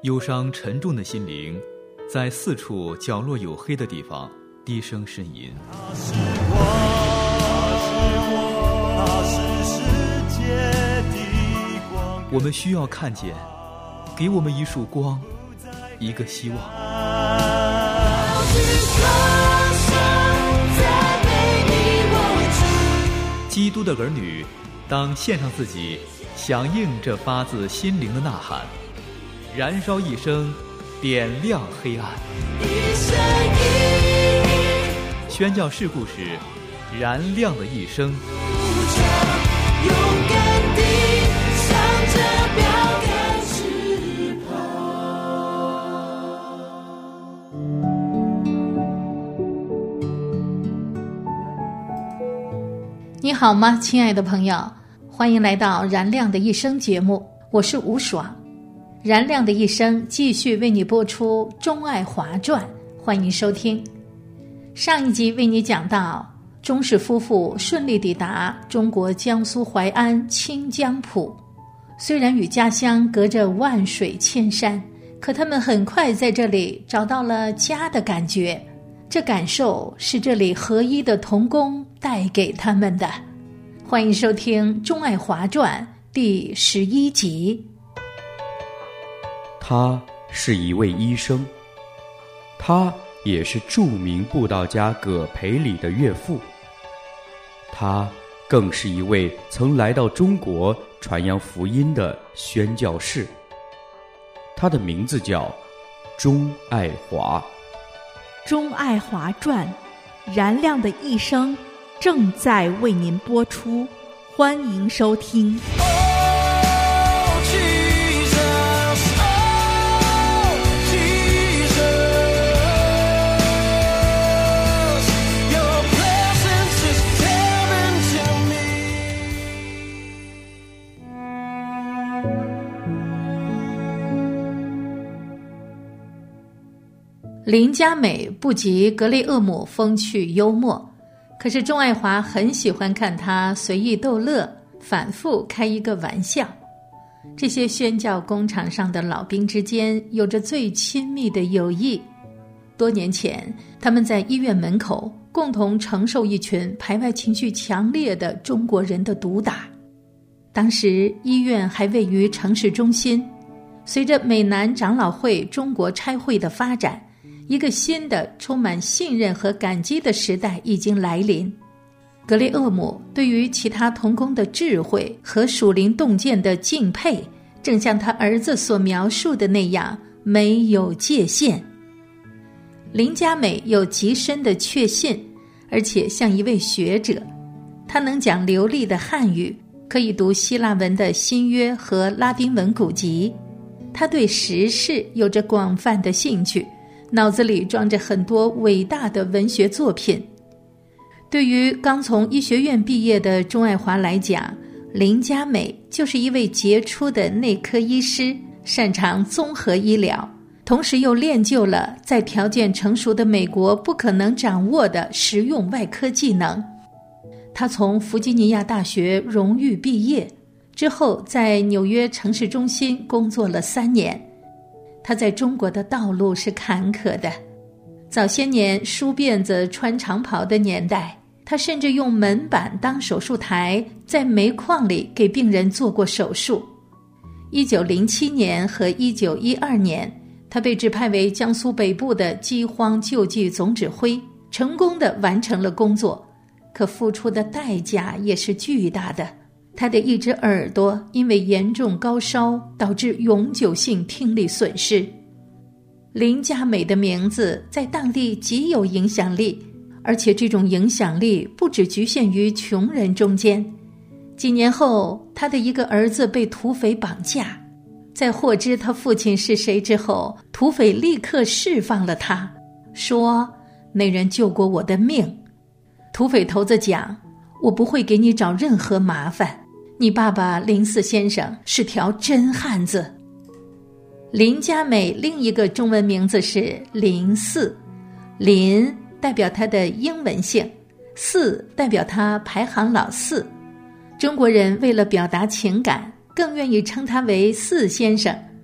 忧伤沉重的心灵在四处角落有黑的地方低声呻吟。 他是我，他是世界的光。 我们需要看见，给我们一束光，一个希望。基督的儿女当献上自己，响应这发自心灵的呐喊，燃烧一生，点亮黑暗。宣教士故事，燃亮的一生。 勇敢地向着标杆直跑。 你好吗，亲爱的朋友？欢迎来到燃亮的一生节目，我是吴爽。燃亮的一生继续为你播出钟爱华传，欢迎收听。上一集为你讲到钟氏夫妇顺利抵达中国江苏淮安清江浦，虽然与家乡隔着万水千山，可他们很快在这里找到了家的感觉，这感受是这里合一的同工带给他们的。欢迎收听钟爱华传第11集。 他是一位医生，他也是著名布道家葛培理的岳父，他更是一位曾来到中国传扬福音的宣教士。他的名字叫钟爱华。 钟爱华传，燃亮的一生正在为您播出，欢迎收听。 林佳美不及格雷厄姆风趣幽默，可是钟爱华很喜欢看他随意逗乐，反复开一个玩笑。这些宣教工厂上的老兵之间有着最亲密的友谊。多年前，他们在医院门口共同承受一群排外情绪强烈的中国人的毒打。当时医院还位于城市中心，随着美南长老会中国差会的发展，一个新的充满信任和感激的时代已经来临。格雷厄姆对于其他同工的智慧和属灵洞见的敬佩，正像他儿子所描述的那样，没有界限。林佳美有极深的确信，而且像一位学者，他能讲流利的汉语，可以读希腊文的新约和拉丁文古籍。他对时事有着广泛的兴趣，脑子里装着很多伟大的文学作品。对于刚从医学院毕业的钟爱华来讲，林佳美就是一位杰出的内科医师，擅长综合医疗，同时又练就了在条件成熟的美国不可能掌握的实用外科技能。他从弗吉尼亚大学荣誉毕业之后，在纽约城市中心工作了3年。他在中国的道路是坎坷的，早些年梳辫子穿长袍的年代，他甚至用门板当手术台，在煤矿里给病人做过手术。1907年和1912年，他被指派为江苏北部的饥荒救济总指挥，成功地完成了工作，可付出的代价也是巨大的。他的一只耳朵因为严重高烧导致永久性听力损失。林佳美的名字在当地极有影响力，而且这种影响力不只局限于穷人中间。几年后，他的一个儿子被土匪绑架，在获知他父亲是谁之后，土匪立刻释放了他，说那人救过我的命。土匪头子讲，我不会给你找任何麻烦，你爸爸林四先生是条真汉子。林佳美另一个中文名字是林四，林代表他的英文姓，四代表他排行老四。中国人为了表达情感，更愿意称他为四先生。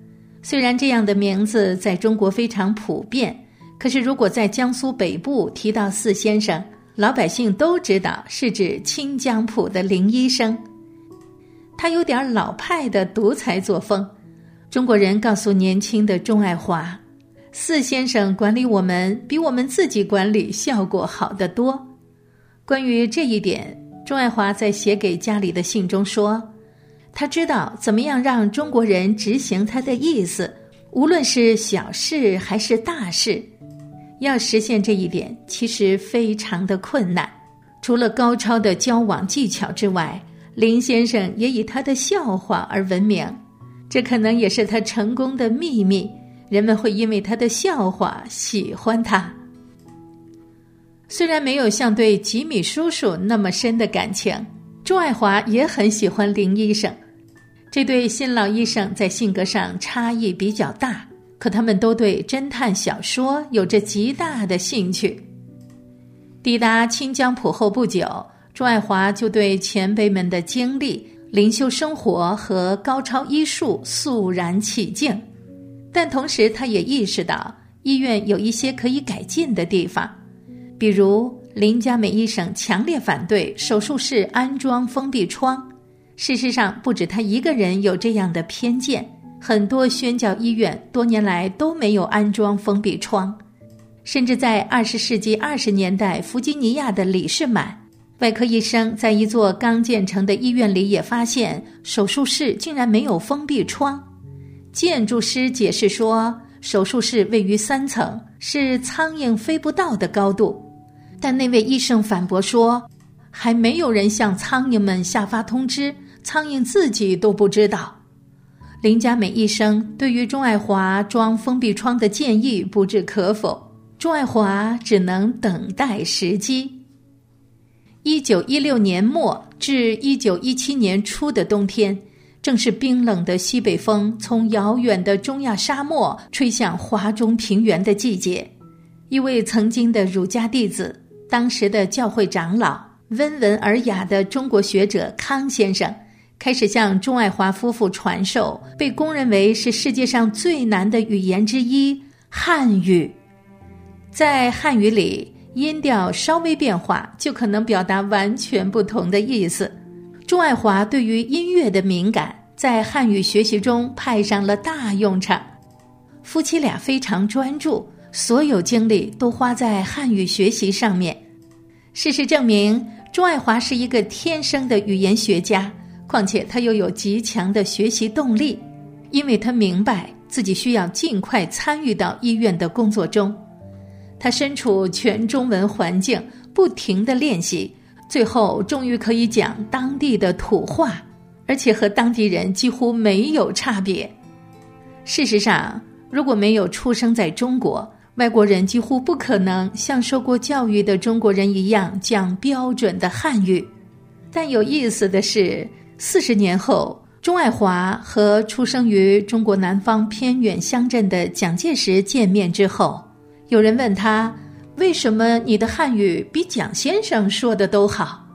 虽然这样的名字在中国非常普遍，可是如果在江苏北部提到四先生，老百姓都知道是指清江浦的林医生。他有点老派的独裁作风。中国人告诉年轻的钟爱华，四先生管理我们比我们自己管理效果好得多。关于这一点，钟爱华在写给家里的信中说，他知道怎么样让中国人执行他的意思，无论是小事还是大事。要实现这一点其实非常的困难，除了高超的交往技巧之外，林先生也以他的笑话而闻名，这可能也是他成功的秘密，人们会因为他的笑话喜欢他。虽然没有像对吉米叔叔那么深的感情，钟爱华也很喜欢林医生。这对新老医生在性格上差异比较大，可他们都对侦探小说有着极大的兴趣。抵达清江浦后不久，钟爱华就对前辈们的经历、灵修生活和高超医术肃然起敬，但同时他也意识到医院有一些可以改进的地方，比如林家美医生强烈反对手术室安装封闭窗。事实上，不止他一个人有这样的偏见，很多宣教医院多年来都没有安装封闭窗。甚至在20世纪20年代，弗吉尼亚的李士满外科医生在一座刚建成的医院里也发现手术室竟然没有封闭窗。建筑师解释说，手术室位于3层，是苍蝇飞不到的高度。但那位医生反驳说，还没有人向苍蝇们下发通知，苍蝇自己都不知道。林家美医生对于钟爱华装封闭窗的建议不置可否，钟爱华只能等待时机。1916年末至1917年初的冬天，正是冰冷的西北风从遥远的中亚沙漠吹向华中平原的季节。一位曾经的儒家弟子，当时的教会长老，温文尔雅的中国学者康先生，开始向钟爱华夫妇传授被公认为是世界上最难的语言之一——汉语。在汉语里，音调稍微变化就可能表达完全不同的意思。钟爱华对于音乐的敏感，在汉语学习中派上了大用场。夫妻俩非常专注，所有精力都花在汉语学习上面。事实证明，钟爱华是一个天生的语言学家，况且他又有极强的学习动力，因为他明白自己需要尽快参与到医院的工作中。他身处全中文环境，不停地练习，最后终于可以讲当地的土话，而且和当地人几乎没有差别。事实上，如果没有出生在中国，外国人几乎不可能像受过教育的中国人一样讲标准的汉语。但有意思的是，40年后，钟爱华和出生于中国南方偏远乡镇的蒋介石见面之后，有人问他，为什么你的汉语比蒋先生说的都好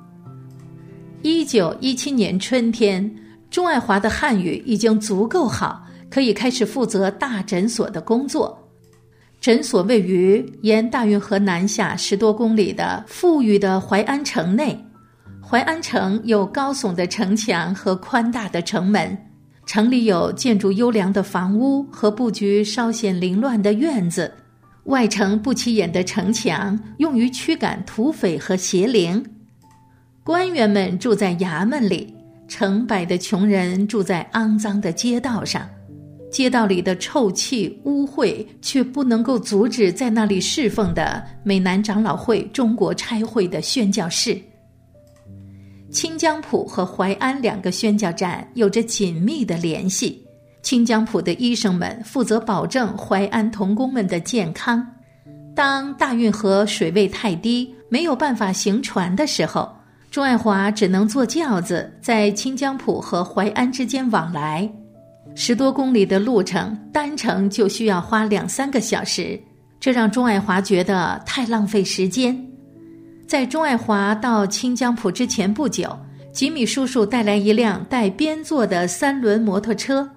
？1917年春天，钟爱华的汉语已经足够好，可以开始负责大诊所的工作。诊所位于沿大运河南下10多公里的富裕的淮安城内。淮安城有高耸的城墙和宽大的城门，城里有建筑优良的房屋和布局稍显凌乱的院子。外城不起眼的城墙用于驱赶土匪和邪灵。官员们住在衙门里，成百的穷人住在肮脏的街道上。街道里的臭气污秽却不能够阻止在那里侍奉的美南长老会中国差会的宣教士。清江浦和淮安2个宣教站有着紧密的联系。清江浦的医生们负责保证淮安同工们的健康。当大运河水位太低，没有办法行船的时候，钟爱华只能坐轿子在清江浦和淮安之间往来。10多公里的路程，单程就需要花2-3个小时，这让钟爱华觉得太浪费时间。在钟爱华到清江浦之前不久，吉米叔叔带来一辆带边座的3轮摩托车。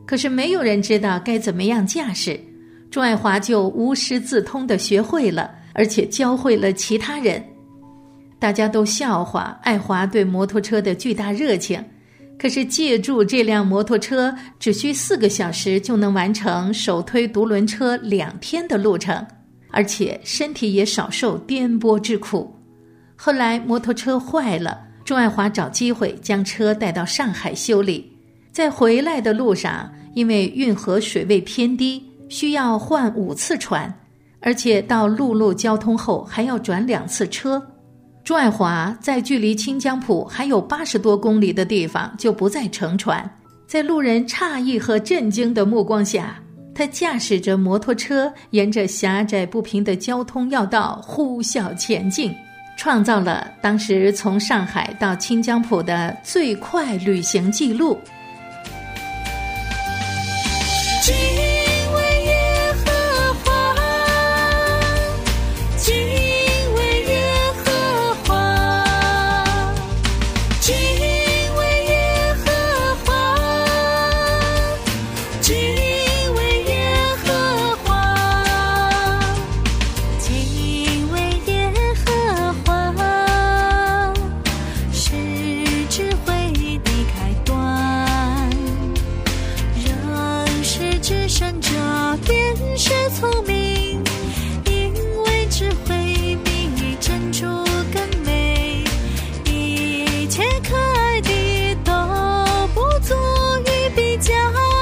可是没有人知道该怎么样驾驶，钟爱华就无师自通地学会了，而且教会了其他人。大家都笑话爱华对摩托车的巨大热情，可是借助这辆摩托车只需4个小时就能完成手推独轮车2天的路程，而且身体也少受颠簸之苦。后来摩托车坏了，钟爱华找机会将车带到上海修理。在回来的路上，因为运河水位偏低，需要换5次船，而且到陆路交通后还要转2次车。钟爱华在距离清江浦还有80多公里的地方就不再乘船，在路人诧异和震惊的目光下，他驾驶着摩托车沿着狭窄不平的交通要道呼啸前进，创造了当时从上海到清江浦的最快旅行记录。 敬畏耶和华，敬畏耶和华，敬畏耶和华，敬畏耶和华，敬畏耶和华，是智慧的开端。人是至善者，便是聪明，因为智慧比珍珠更美，一切可爱的都不足以比较。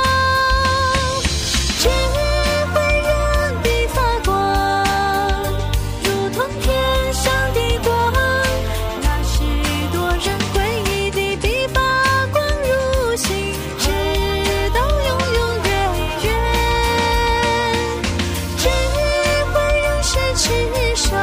智慧人的发光，如同天上的光，那许多人归依的比发光如星，直到永永远远。智慧人是持守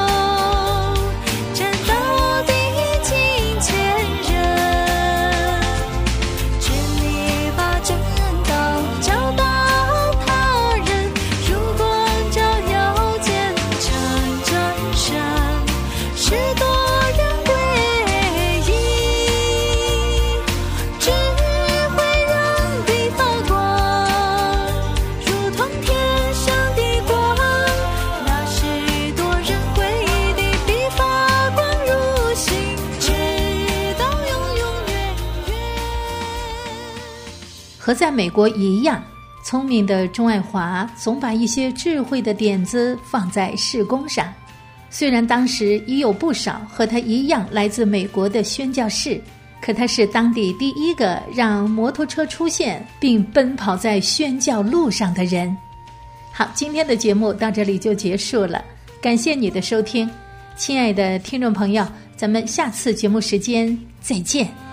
真道的敬虔人，真理把真道教导他人，如光照耀见证真神，使多人归依。智慧人的发光，如同天上的光，那许多人归依的比发光如星，直到永永远远。 和在美国一样，聪明的钟爱华总把一些智慧的点子放在事工上。虽然当时已有不少和他一样来自美国的宣教士，可他是当地第一个让摩托车出现并奔跑在宣教路上的人。好，今天的节目到这里就结束了，感谢你的收听，亲爱的听众朋友，咱们下次节目时间再见。